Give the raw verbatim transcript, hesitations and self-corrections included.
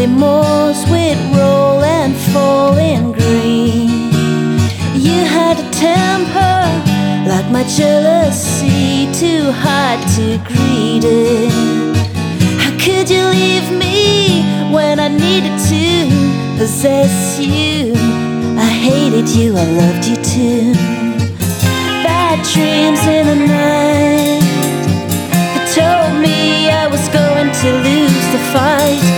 Monday moors with roll and fall in green. You had a temper like my jealousy, too hard to greet it. How could you leave me when I needed to possess you? I hated you, I loved you too. Bad dreams in the night, they told me I was going to lose the fight.